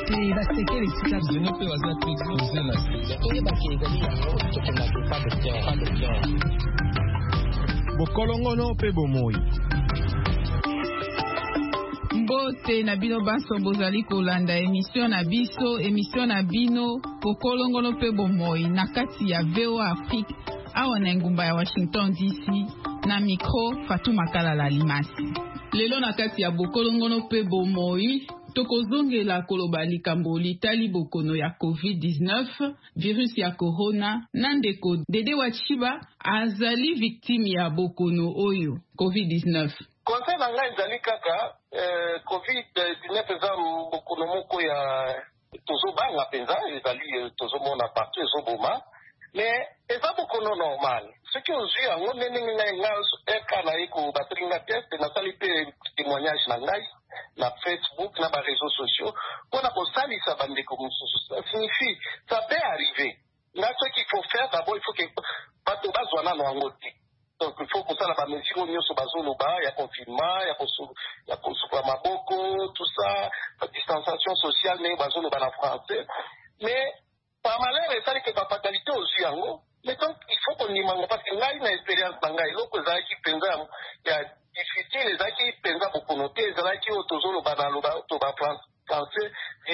Et va se quel est ça? Je ne peux pas exposer la Bokolongono pe bomoi. Mbote na bino baso bozali kolanda émission na bino Bokolongono pe bomoi na kati ya VOA Afrique awa na ngumba ya Washington DC na micro Fatou Makala Limasi. Lelo na kati ya Bokolongono pe bomoi tokozongela koloba likambo litali bokono ya COVID-19 virus ya corona nandeko Dede Wachiba azali victime ya bokono oyo COVID-19. Conseil na ngai ezali kaka COVID-19 eza bokono moko ya tozobanga mpenza ezali tozomona partout ezoboma mais eza bokono normal soki ozwi yango ndenge ngai eka na ye kobatringa test nasali mpe témoignage na ngai na Facebook na ba réseaux sociaux mpona kosalisa bandeko mosusu ça signifie ça peut arriver na ce qu'il faut faire d'abord il faut que bato bazwa nano yango te donc il faut kosala bamesure nyonso bazoloba ya confinement ya kosukola maboko tout ça distanciation sociale ndenge bazoloba na français mais par malheur esali ke bafatalité ozwi yango mais donc il faut kondimango parce que ngai na expérience na ngai eloko ezalaki mpenza ya difficile ezalaki mpenza bokono te ezalaki oyo tozoloba na loba to bafrançais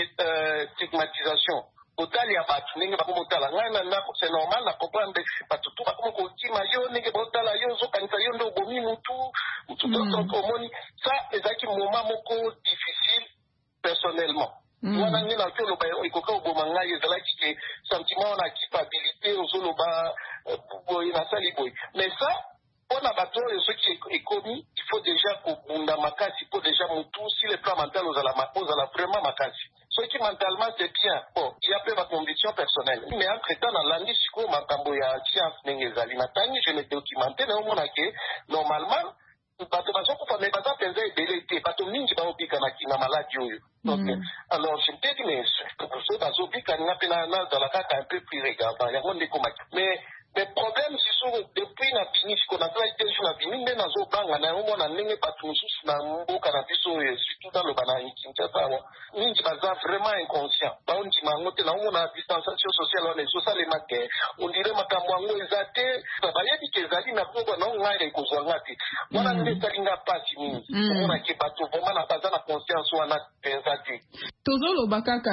stigmatisation otali ya bato ndenge bakoma otala ngai na ndako c'est normal na comprendre bato tu bakoma kokima yo ndenge baotala yo ozokanisa yo nde obomi mutu donc omoni ça ezalaki moment moko difficile personnellement wana nde na oloba ekoka oboma ngai ezalaki ke sentiment na culpabilité ozoloba boye nasali boye mais ça mpona bato oyo soki ekomi il faut déjà kobunda makasi mpo déjà mutu si le plan mental ozala vraiment makasi soki mentalement c'est bien bon il y a pe baconviction personnelle mais entre temps nalandi sikoyo makambo ya science ndenge ezali natangi je me documente naomona ke normalement bato bazokufa mais baza mpenza ebele te bato mingi baobikanaki na maladi oyo donc alors je me dis mais so bazobika ninga mpe nazala kaka un peu plus regardant yango nde komaki mais problème sisusu depuis na bini siko nazalaki te jour na bini nde nazobanga na yango mona ndenge bato mosusu na mboka na biso oyo surtout naloba na Kinshasa awa mingi baza vraiment inconscient baondima yango te naomona distanciation sociale wana ezosalema te ondire makambo yango eza te bayebi ke ezali na bongo na ngai ekozwanga te wana nde esalinga mpasi mingi omonake bato vraiment baza na conscience wana mpenza te tozoloba kaka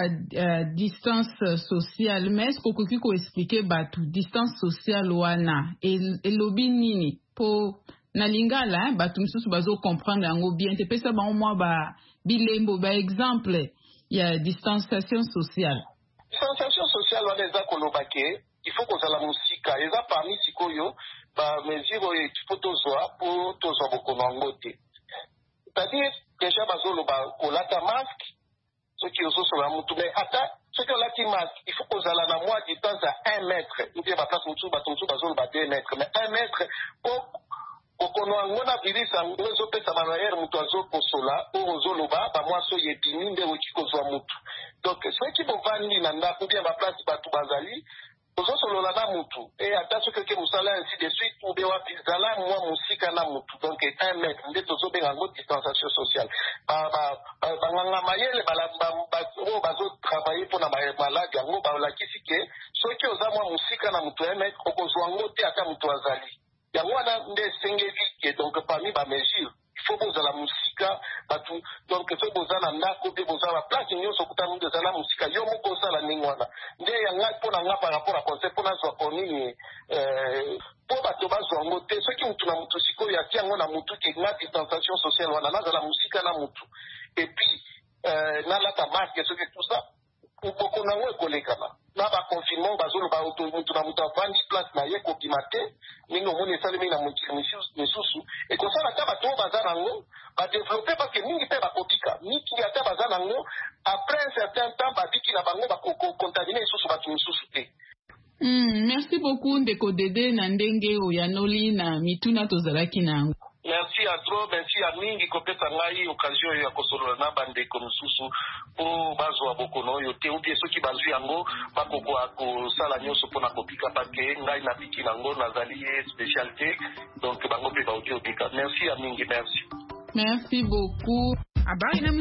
distance sociale mais est-ce kokoki koexplike bato distance sociale wana elobi nini po na lingala bato mosusu bazocomprendre yango bien te pesa bango mwa bilembo exemple ya distanciation sociale wana eza koloba ke il faut kozala mosika eza parmi sikoyo bamesure oyo fo tozwa mpo tozwa bokono yango te c'est-à-dire déjà bazoloba kolata masque soki ozosola mutu mais ata soki olati masque il faut kozala na mwa distance ya 1 mètre oubien baplace mosusu bato mosusu bazoloba 2 mètres mais 1 mètre po bokono yango na virus yango ezopesa barrière moto azokosola oyo ozoloba bamwa soki epimi nde oki kozwa mutu donc soki bovandi na ndako oubien baplace bato bazali ozosolola na mutu e ata soki oke mosala ainsi de suite oubien wapi zala mwa mosika na mutu donc 1 mètre nde tozobenga yango distanciation sociale banganga mayele oyo bazotravaille mpona maladi yango balakisi ke soki oza mwa mosika na mutu 1 mètre okozwa yango te ata mutu azali yango wana nde esengeli ke donc parmi bamesure il faut bozala mosika bato donc soki boza na ndako mpe boza baplace nyonso okuta mutu ezala mosika yo moko osala ndenge wana nde yanga mpo na nga par rapport a conseil mpo nazwa konini mpo bato bazwa yango te soki mutu na mutu sikoyo atia yango na mutu ke nga distanciation sociale wana nazala mosika na mutu epuis nalata masque soki tout ça bokono yango ekolekana na baconfinement bazoloba mutu na mutu avandi place na ye kobima te ndenge omoni esalemi na mokili misusu ekosala ata bato oyo baza nango badeveloppe parce mingi mpe bakobika mingi ata baza nango après un certain temps babiki na bango bakokontamine lisusu bato misusu te. Merci beaucoup ndeko Dede na ndenge oyanoli na mituna tozalaki nango. Merci à trop, merci à mingi kopesa ngai occasion ya kosolola na bandeko mosusu po bazwa bokono yo te ubie soki bazwi yango bakokoa kosala nyonso mpona kopika pake ngai na piki nango nazali spécialité donc bango mpe baoki obika. Merci à mingi, merci. Merci beaucoup. Habari na